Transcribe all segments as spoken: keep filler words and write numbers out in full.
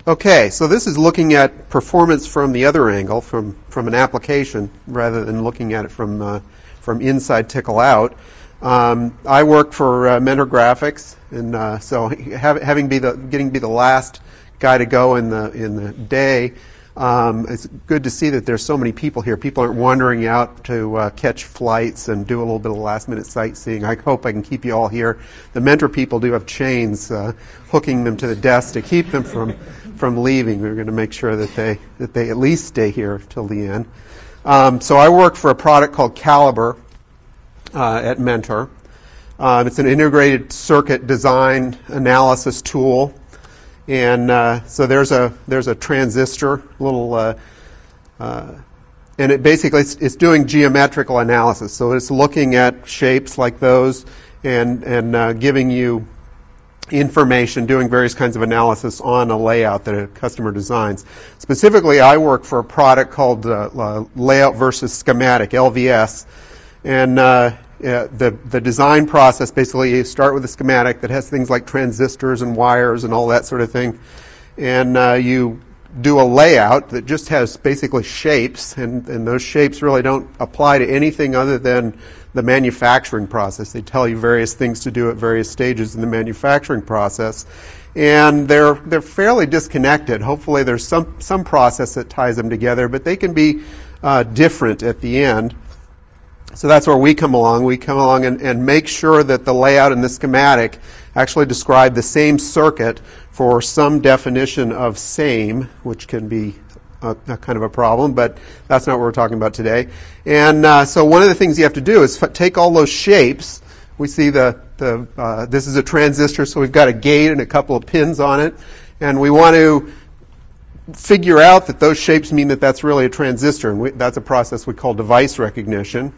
Okay, so this is looking at performance from the other angle, from, from an application, rather than looking at it from uh, from inside Tickle out. Um, I work for uh, Mentor Graphics, and uh, so have, having be the getting to be the last guy to go in the in the day, um, it's good to see that there's so many people here. People aren't wandering out to uh, catch flights and do a little bit of last minute sightseeing. I hope I can keep you all here. The Mentor people do have chains uh, hooking them to the desk to keep them from from leaving. We're going to make sure that they that they at least stay here till the end. Um, so I work for a product called Calibre uh, at Mentor. Um, it's an integrated circuit design analysis tool, and uh, so there's a there's a transistor little, uh, uh, and it basically it's, it's doing geometrical analysis. So it's looking at shapes like those and and uh, giving you information, doing various kinds of analysis on a layout that a customer designs. Specifically, I work for a product called uh, uh, Layout versus Schematic, L V S, and uh, yeah, the the design process, basically you start with a schematic that has things like transistors and wires and all that sort of thing, and uh, you do a layout that just has basically shapes, and, and those shapes really don't apply to anything other than the manufacturing process. They tell you various things to do at various stages in the manufacturing process, and they're they're fairly disconnected. Hopefully there's some, some process that ties them together, but they can be uh, different at the end. So that's where we come along. We come along and, and make sure that the layout and the schematic actually describe the same circuit for some definition of same, which can be a, a kind of a problem, but that's not what we're talking about today. And uh, so one of the things you have to do is f- take all those shapes. We see the, the uh, this is a transistor, so we've got a gate and a couple of pins on it, and we want to figure out that those shapes mean that that's really a transistor, and we, that's a process we call device recognition.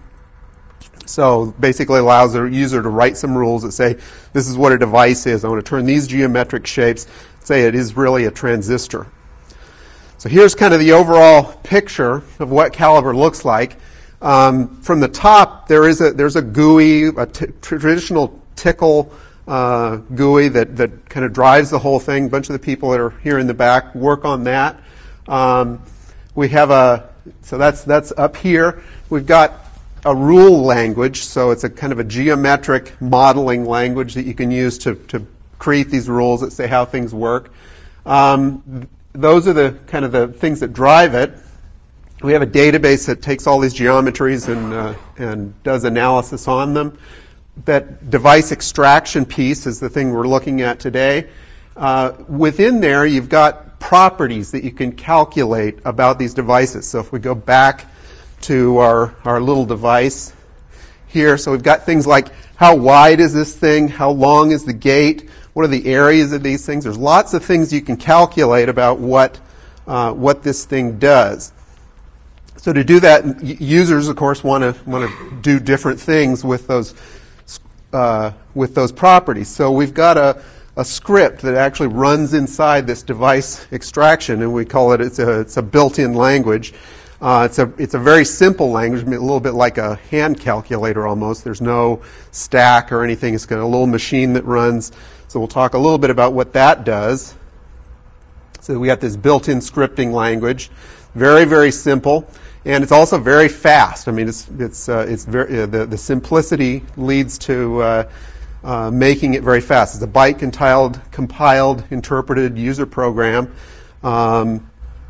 So basically allows the user to write some rules that say, this is what a device is. I want to turn these geometric shapes, say it is really a transistor. So here's kind of the overall picture of what Calibre looks like. Um, from the top, there is a there's a G U I, a t- traditional Tickle uh, G U I that, that kind of drives the whole thing. A bunch of the people that are here in the back work on that. Um, we have a, so that's that's up here. We've got a rule language, so it's a kind of a geometric modeling language that you can use to, to create these rules that say how things work. Um, those are the kind of the things that drive it. We have a database that takes all these geometries and uh, and does analysis on them. That device extraction piece is the thing we're looking at today. Uh, within there, you've got properties that you can calculate about these devices. So if we go back to our, our little device here. So we've got things like how wide is this thing? How long is the gate? What are the areas of these things? There's lots of things you can calculate about what uh, what this thing does. So to do that, users, of course, want to want to do different things with those uh, with those properties. So we've got a a script that actually runs inside this device extraction, and we call it it's a it's a built-in language. Uh, it's a it's a very simple language, a little bit like a hand calculator almost. There's no stack or anything. It's got a little machine that runs. So we'll talk a little bit about what that does. So we got this built-in scripting language, very very simple, and it's also very fast. I mean, it's it's uh, it's very uh, the the simplicity leads to uh, uh, making it very fast. It's a byte compiled compiled interpreted user program. Um,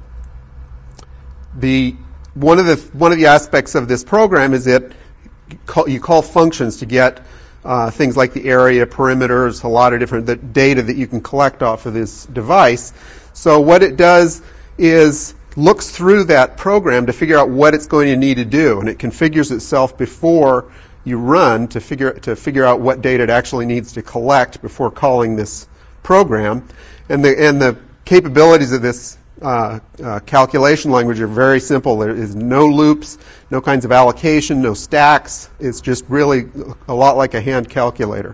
The one of the one of the aspects of this program is that you call, you call functions to get uh, things like the area, perimeters, a lot of different the data that you can collect off of this device. So what it does is looks through that program to figure out what it's going to need to do, and it configures itself before you run to figure to figure out what data it actually needs to collect before calling this program. And the and the capabilities of this Uh, uh, calculation language are very simple. There is no loops, no kinds of allocation, no stacks. It's just really a lot like a hand calculator.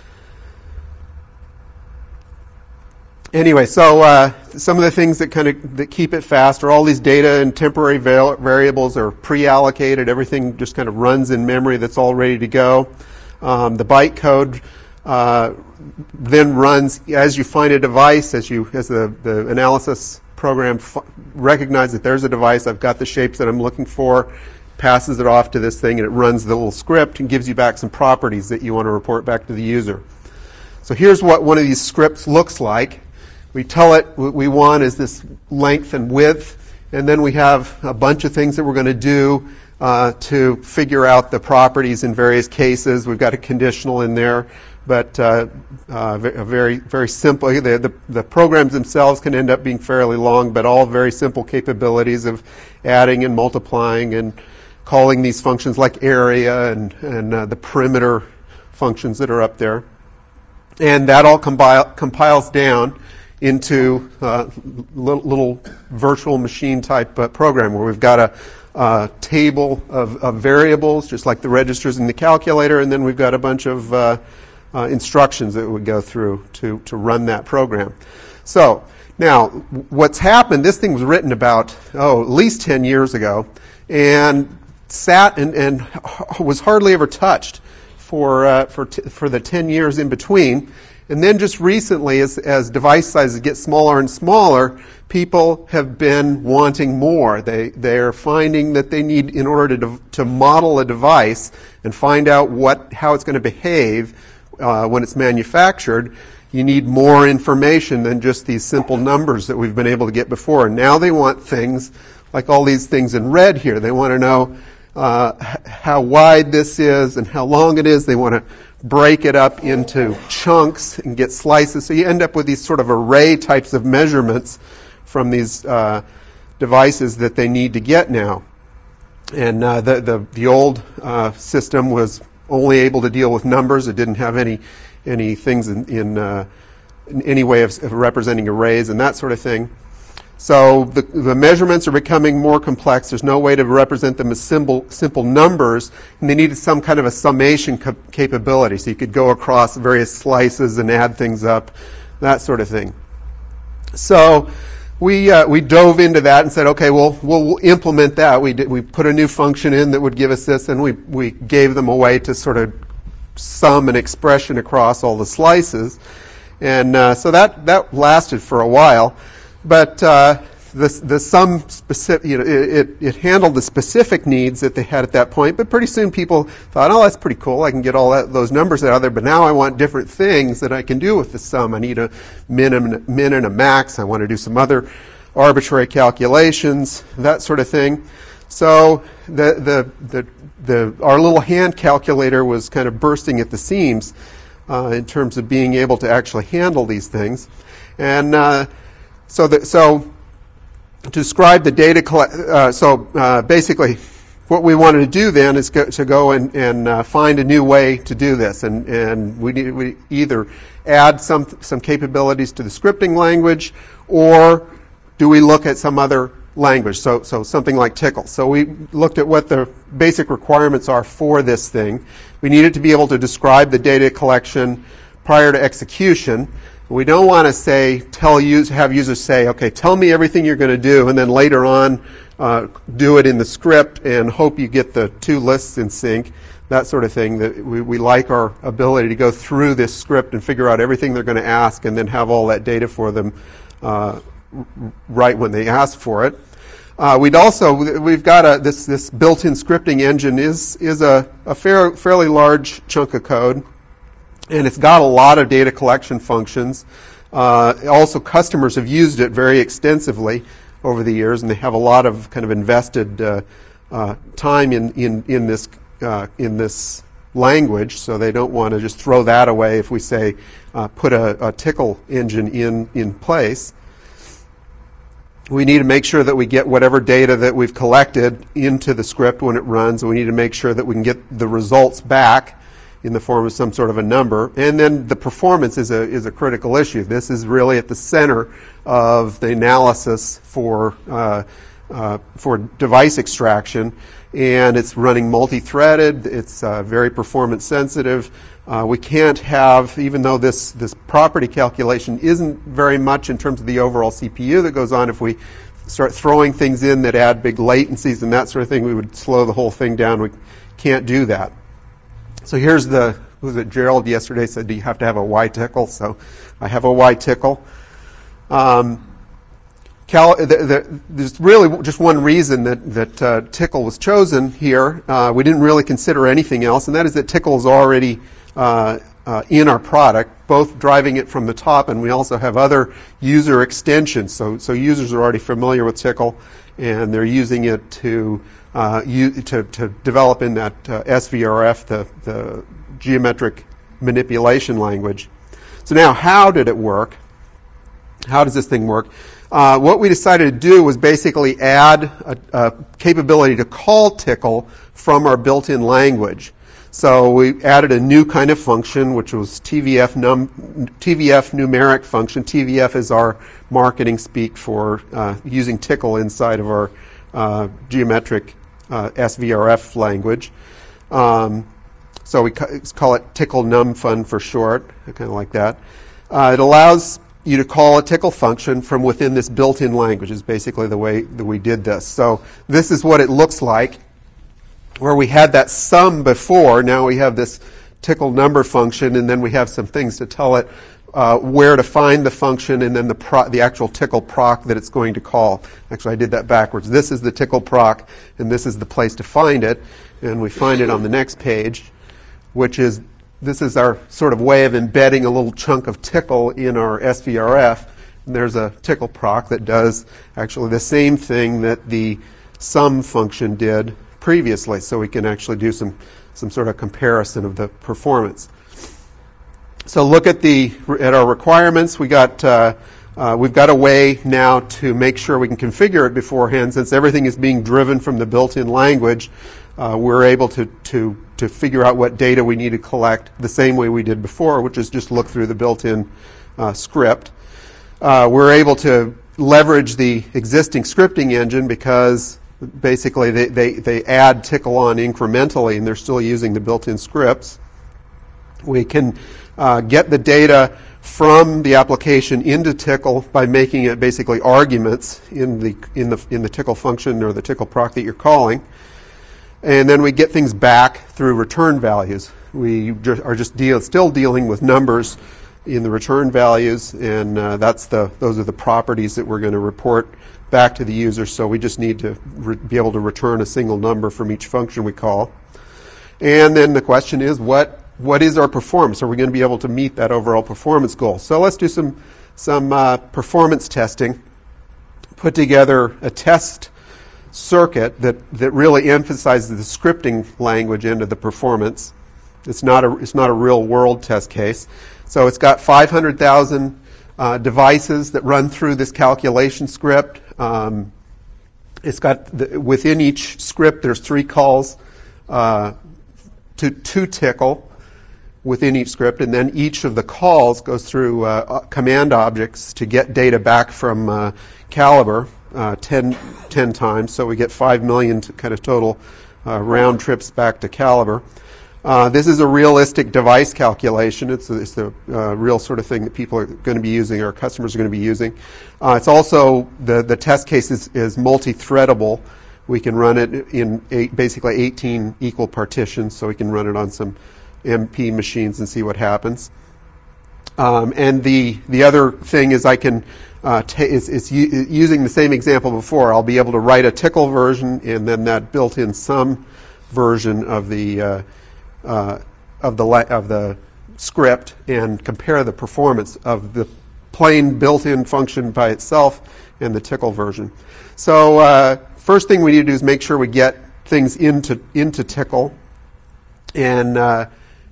Anyway, so uh, some of the things that kind of that keep it fast are all these data and temporary val- variables are pre-allocated. Everything just kind of runs in memory that's all ready to go. Um, the bytecode uh, then runs as you find a device, as you as the, the analysis program f- recognizes that there's a device, I've got the shapes that I'm looking for, passes it off to this thing, and it runs the little script and gives you back some properties that you want to report back to the user. So here's what one of these scripts looks like. We tell it what we want is this length and width, and then we have a bunch of things that we're going to do uh, to figure out the properties in various cases. We've got a conditional in there, but uh, uh, very, very simple. The, the, the programs themselves can end up being fairly long, but all very simple capabilities of adding and multiplying and calling these functions like area and, and uh, the perimeter functions that are up there. And that all compile, compiles down into uh, little, little virtual machine type uh, program where we've got a uh, table of, of variables, just like the registers in the calculator, and then we've got a bunch of uh, uh, instructions that would go through to, to run that program. So now, what's happened, this thing was written about, oh, at least ten years ago, and sat and, and was hardly ever touched for uh, for t- for the ten years in between. And then just recently, as, as device sizes get smaller and smaller, people have been wanting more. They they're finding that they need, in order to de- to model a device and find out what how it's going to behave uh, when it's manufactured, you need more information than just these simple numbers that we've been able to get before. And now they want things like all these things in red here. They want to know uh, h- how wide this is and how long it is. They want to break it up into chunks and get slices. So you end up with these sort of array types of measurements from these uh, devices that they need to get now. And uh, the, the the old uh, system was only able to deal with numbers. It didn't have any any things in, in, uh, in any way of, of representing arrays and that sort of thing. So the, the measurements are becoming more complex. There's no way to represent them as simple, simple numbers, and they needed some kind of a summation cap- capability. So you could go across various slices and add things up, that sort of thing. So we uh, we dove into that and said, okay, well, we'll, we'll implement that. We did, we put a new function in that would give us this, and we we gave them a way to sort of sum an expression across all the slices, and uh, so that that lasted for a while. But uh, the the sum specific, you know, it, it handled the specific needs that they had at that point. But pretty soon, people thought, "Oh, that's pretty cool. I can get all that, those numbers out of there." But now I want different things that I can do with the sum. I need a min and min and a max. I want to do some other arbitrary calculations, that sort of thing. So the the the, the our little hand calculator was kind of bursting at the seams uh, in terms of being able to actually handle these things, and. Uh, So, the, so to describe the data, collect, uh, so uh, basically what we wanted to do then is go, to go and, and uh, find a new way to do this. And, and we, need, we either add some some capabilities to the scripting language, or do we look at some other language, so, so something like Tcl. So we looked at what the basic requirements are for this thing. We needed to be able to describe the data collection prior to execution. We don't want to say, tell use, have users say, okay, tell me everything you're going to do, and then later on uh, do it in the script and hope you get the two lists in sync, that sort of thing. That we, we like our ability to go through this script and figure out everything they're going to ask and then have all that data for them uh, right when they ask for it. Uh, we'd also, we've got a, this, this built-in scripting engine is, is a, a fair, fairly large chunk of code. And it's got a lot of data collection functions. Uh, also, customers have used it very extensively over the years, and they have a lot of kind of invested uh, uh, time in in in this uh, in this language. So they don't want to just throw that away if we say uh, put a, a Tcl engine in in place. We need to make sure that we get whatever data that we've collected into the script when it runs. We need to make sure that we can get the results back in the form of some sort of a number. And then the performance is a is a critical issue. This is really at the center of the analysis for uh, uh, for device extraction, and it's running multi-threaded. It's uh, very performance sensitive. Uh, we can't have, even though this this property calculation isn't very much in terms of the overall C P U that goes on, if we start throwing things in that add big latencies and that sort of thing, we would slow the whole thing down. We can't do that. So here's the who was it, Gerald yesterday said, do you have to have a Y tickle? So I have a Y tickle. Um, Cal, the, the, there's really just one reason that, that uh, tickle was chosen here. Uh, we didn't really consider anything else, and that is that tickle is already uh, uh, in our product, both driving it from the top, and we also have other user extensions. So, so users are already familiar with tickle, and they're using it to uh, u- to, to develop in that uh, S V R F, the, the geometric manipulation language. So now, how did it work? How does this thing work? Uh, what we decided to do was basically add a, a capability to call tickle from our built-in language. So we added a new kind of function, which was T V F, num, T V F numeric function. T V F is our marketing speak for uh, using tickle inside of our uh, geometric uh, S V R F language. Um, so we ca- call it tickle num fun for short, kind of like that. Uh, it allows you to call a tickle function from within this built-in language is basically the way that we did this. So this is what it looks like. Where we had that sum before, now we have this tickle number function, and then we have some things to tell it uh, where to find the function, and then the pro- the actual tickle proc that it's going to call. Actually, I did that backwards. This is the tickle proc, and this is the place to find it, and we find it on the next page, which is this is our sort of way of embedding a little chunk of tickle in our S V R F. And there's a tickle proc that does actually the same thing that the sum function did previously. So we can actually do some, some sort of comparison of the performance. So look at the at our requirements. We got uh, uh, we've got a way now to make sure we can configure it beforehand. Since everything is being driven from the built-in language, uh, we're able to to to figure out what data we need to collect the same way we did before, which is just look through the built-in uh, script. Uh, we're able to leverage the existing scripting engine because basically they, they, they add tickle on incrementally and they're still using the built-in scripts. We can uh, get the data from the application into tickle by making it basically arguments in the in the in the tickle function or the tickle proc that you're calling. And then we get things back through return values. We ju- are just deal, still dealing with numbers in the return values, and uh, that's the those are the properties that we're going to report back to the user. So we just need to re- be able to return a single number from each function we call. And then the question is, what what is our performance? Are we going to be able to meet that overall performance goal? So let's do some some uh, performance testing. Put together a test circuit that, that really emphasizes the scripting language into the performance. It's not a it's not a real world test case. So it's got five hundred thousand uh, devices that run through this calculation script. Um, it's got the, within each script there's three calls uh, to to tickle within each script, and then each of the calls goes through uh, command objects to get data back from uh, Calibre. Uh, ten, ten times, so we get five million to kind of total uh, round trips back to Calibre. Uh, this is a realistic device calculation. It's, it's the uh, real sort of thing that people are going to be using, our customers are going to be using. Uh, it's also, the, the test case is, is multi-threadable. We can run it in eight, basically eighteen equal partitions, so we can run it on some M P machines and see what happens. Um, and the the other thing is I can uh, ta- is, is u- using the same example before. I'll be able to write a tickle version and then that built-in sum version of the uh, uh, of the la- of the script and compare the performance of the plain built-in function by itself and the tickle version. So uh, first thing we need to do is make sure we get things into into tickle and. Uh,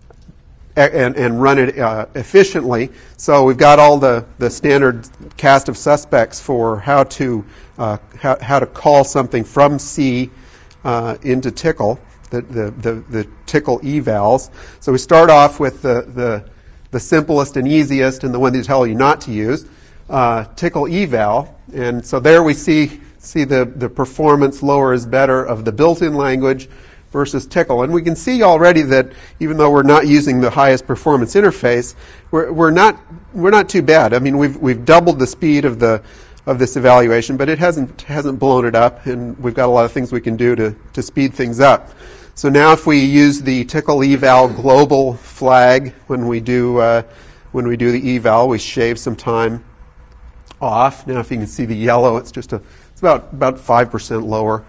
And, and run it uh, efficiently. So we've got all the, the standard cast of suspects for how to uh, how, how to call something from C uh, into tickle, the, the, the, the tickle evals. So we start off with the, the, the simplest and easiest and the one they tell you not to use, uh, tickle eval. And so there we see see the, the performance lower is better of the built-in language versus tickle. And we can see already that even though we're not using the highest performance interface, we're, we're not we're not too bad. I mean, we've we've doubled the speed of the of this evaluation, but it hasn't hasn't blown it up, and we've got a lot of things we can do to to speed things up. So now if we use the tickle eval global flag when we do uh, when we do the eval, we shave some time off. Now if you can see the yellow, it's just a it's about about five percent lower.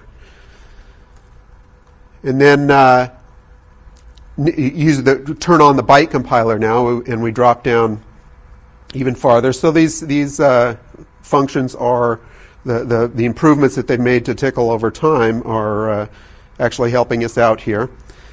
And then uh, use the turn on the byte compiler now, and we drop down even farther. So these these uh, functions are the, the the improvements that they've made to tickle over time are uh, actually helping us out here.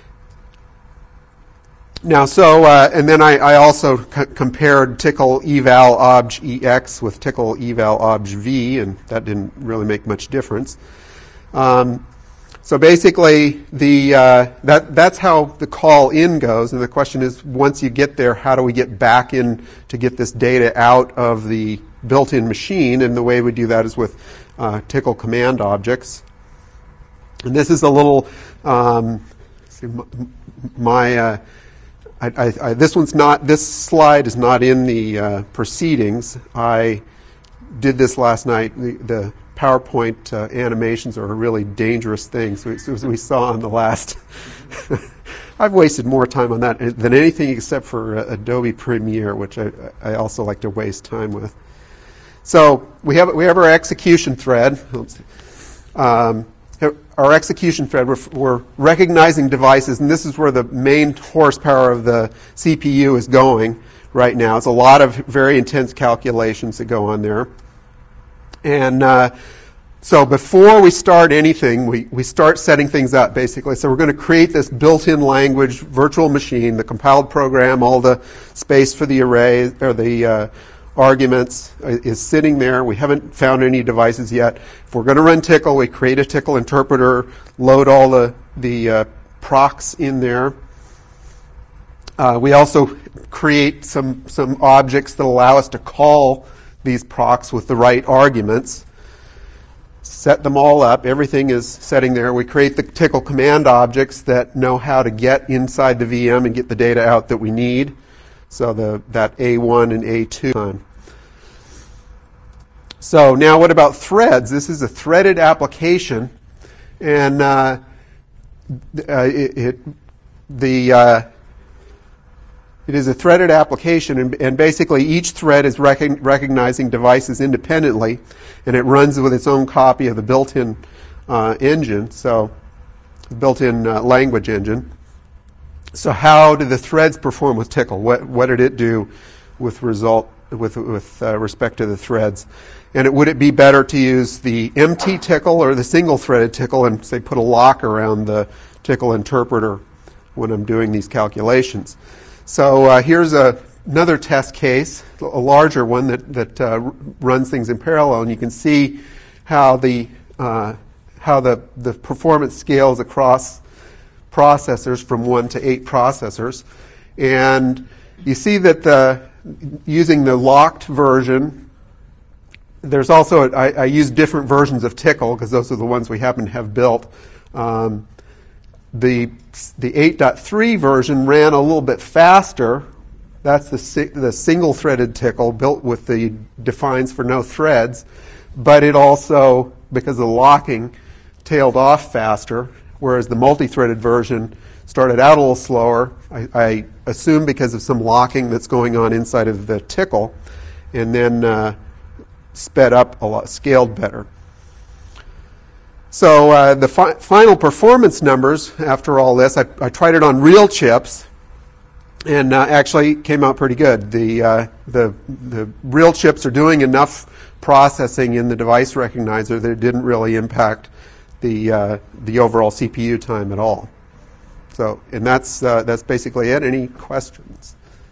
Now, so uh, and then I, I also c- compared tickle eval obj ex with tickle eval obj v, and that didn't really make much difference. Um, so basically, the uh, that that's how the call in goes, and the question is, once you get there, how do we get back in to get this data out of the built-in machine? And the way we do that is with uh, tickle command objects. And this is a little um, see, my. Uh, I, I, I, this one's not. This slide is not in the uh, proceedings. I did this last night. The, the PowerPoint uh, animations are a really dangerous thing. So as we saw on the last, I've wasted more time on that than anything except for uh, Adobe Premiere, which I, I also like to waste time with. So we have we have our execution thread. Um, Our execution thread, we're, we're recognizing devices, and this is where the main horsepower of the C P U is going right now. It's a lot of very intense calculations that go on there. And uh, so before we start anything, we, we start setting things up, basically. So we're going to create this built-in language virtual machine, the compiled program, all the space for the array, or the uh, arguments is sitting there. We haven't found any devices yet. If we're going to run tickle, we create a tickle interpreter, load all the, the uh, procs in there. Uh, we also create some, some objects that allow us to call these procs with the right arguments. Set them all up. Everything is setting there. We create the tickle command objects that know how to get inside the V M and get the data out that we need. So the that A one and A two time. So now what about threads? This is a threaded application, and uh, uh, it, it the uh, it is a threaded application, and, and basically each thread is rec- recognizing devices independently, and it runs with its own copy of the built-in uh, engine, so built-in uh, language engine. So how did the threads perform with tickle? What what did it do with result with with uh, respect to the threads? And it, would it be better to use the empty tickle or the single-threaded tickle and, say, put a lock around the tickle interpreter when I'm doing these calculations? So uh, here's a, another test case, a larger one that, that uh, runs things in parallel, and you can see how the uh, how the, the performance scales across processors from one to eight processors. And you see that the, using the locked version, there's also, I, I use different versions of tickle because those are the ones we happen to have built. Um, the the eight point three version ran a little bit faster. That's the si- the single-threaded tickle built with the defines for no threads, but it also, because of the locking, tailed off faster, whereas the multi-threaded version started out a little slower, I, I assume because of some locking that's going on inside of the tickle, and then uh, sped up a lot, scaled better. So uh, the fi- final performance numbers after all this, I, I tried it on real chips, and uh, actually came out pretty good. The, uh, the the real chips are doing enough processing in the device recognizer that it didn't really impact the uh, the overall C P U time at all. So, and that's uh, that's basically it. Any questions?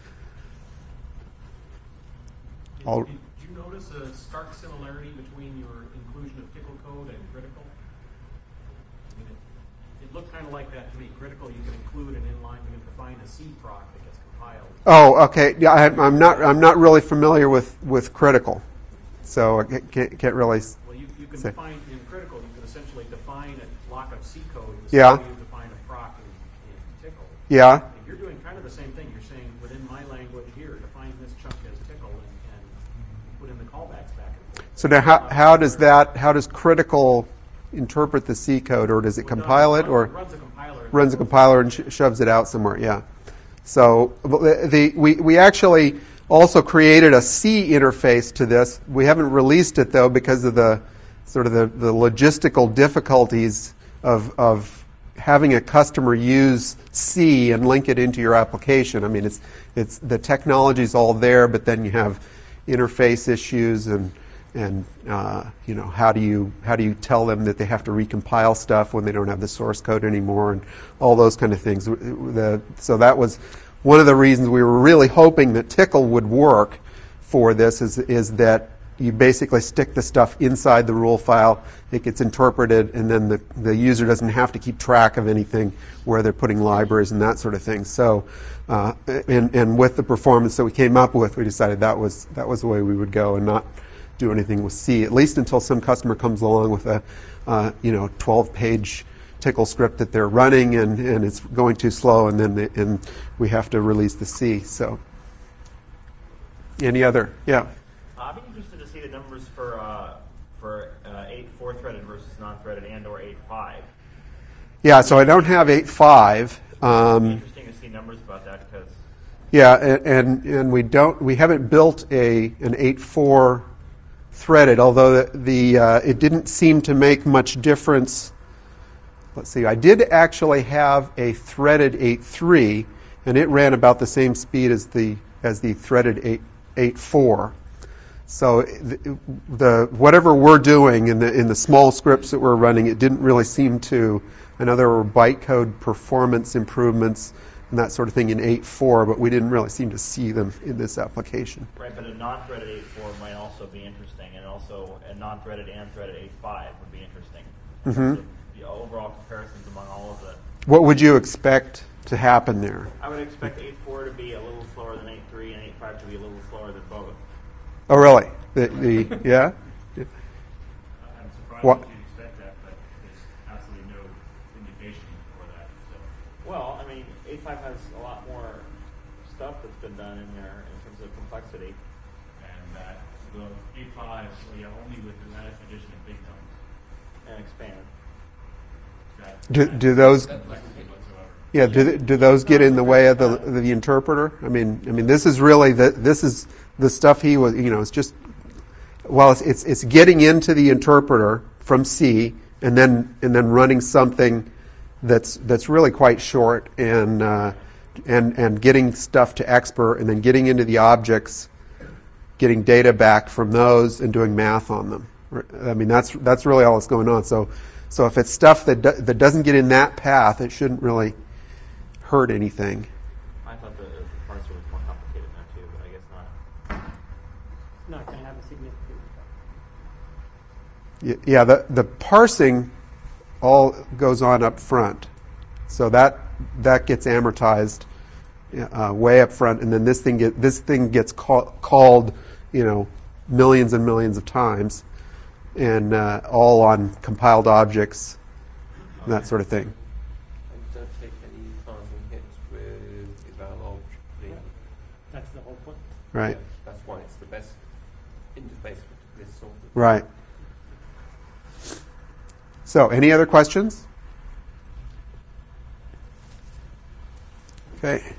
I'll, Did you notice a stark similarity between your inclusion of tickle code and critical? I mean, it, it looked kind of like that to me. Critical, you can include an inline, you can define a C proc that gets compiled. oh, okay. Yeah, I, I'm not I'm not really familiar with, with critical, so I can't, can't really. Well, you, you can say. define in critical. You can essentially define a block of C code. Yeah. You define a proc in, in tickle. Yeah. And you're doing kind of the same thing. You're saying within my language here, define this chunk as tickle and, and put in the callbacks back and forth. So now, how how does that how does critical interpret the C code, or does it Well, compile no, it, or runs a compiler. runs a compiler and sh- shoves it out somewhere. Yeah. So the, the we we actually also created a C interface to this. We haven't released it though because of the sort of the, the logistical difficulties of of having a customer use C and link it into your application. I mean, it's it's the technology's all there, but then you have interface issues and and uh, you know how do you how do you tell them that they have to recompile stuff when they don't have the source code anymore and all those kind of things. The, so that was one of the reasons we were really hoping that Tcl would work for this is is that you basically stick the stuff inside the rule file, it gets interpreted, and then the, the user doesn't have to keep track of anything where they're putting libraries and that sort of thing. So, uh, and, and with the performance that we came up with, we decided that was that was the way we would go and not do anything with C, at least until some customer comes along with a uh, you know twelve-page Tcl script that they're running and, and it's going too slow, and then they, and we have to release the C. So, any other? Yeah. I'd be interested to see the numbers for uh, for uh, eight four-threaded versus non-threaded and or eight five. Yeah, so I don't have eight five. Um, It'd be interesting to see numbers about that because. Yeah, and, and and we don't we haven't built a an eight four threaded, although the, the uh, it didn't seem to make much difference. Let's see, I did actually have a threaded eight three, and it ran about the same speed as the as the threaded eight four. So the, the whatever we're doing in the in the small scripts that we're running, it didn't really seem to. I know there were bytecode performance improvements and that sort of thing in eight four, but we didn't really seem to see them in this application. Right, but a non-threaded eight four might also be interesting, and also a non-threaded and threaded eight five would be interesting. Mm-hmm. So the overall comparisons among all of the. What would you expect to happen there? I would expect eight four to be a little slower than eight three and eight five to be a little slower than both. Oh, really? The, the yeah? I'm surprised What? that you'd expect that, but there's absolutely no indication for that. So. Well, I mean, eight five has a lot more stuff that's been done in there in terms of complexity. And that the eight five, well, yeah, only with the last addition of big numbers. And expand. That, Do, do those complexity whatsoever. yeah do, do those get in the way of the the interpreter? I mean I mean this is really the this is the stuff he was you know it's just well it's it's, it's getting into the interpreter from C and then and then running something that's that's really quite short and uh, and and getting stuff to expert and then getting into the objects, getting data back from those and doing math on them. I mean that's that's really all that's going on. So so if it's stuff that do, that doesn't get in that path, it shouldn't really hurt anything. I thought the, the parser was more complicated than that too, but I guess not. Not going to have a significant Y- Yeah, the the parsing all goes on up front, so that that gets amortized uh, way up front, and then this thing get this thing gets call, called, you know, millions and millions of times, and uh, all on compiled objects, and that sort of thing. And don't take any timing hits with eval obj. That's the whole point. Right, That's why it's the best interface for this sort of. right. So, any other questions? Okay.